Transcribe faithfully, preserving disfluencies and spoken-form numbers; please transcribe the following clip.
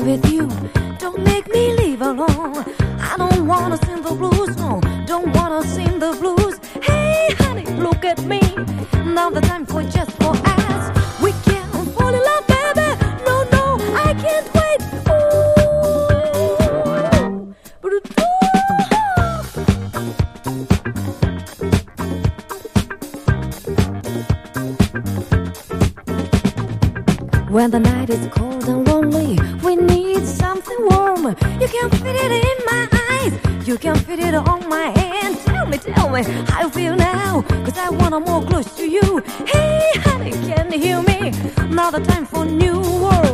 with you. Don't make me leave alone. I don't wanna sing the blues, no. Don't wanna sing the blues. Hey, honey, look at me. Now the time for just for us. We can fall in love, baby. No, no, I can't wait. Ooh, but when the night is cold and lonely, we need something warm. You can feel it in my eyes, you can feel it on my hand. Tell me, tell me how you feel now, cause I wanna more close to you. Hey, honey, can you hear me? Now the time for new world.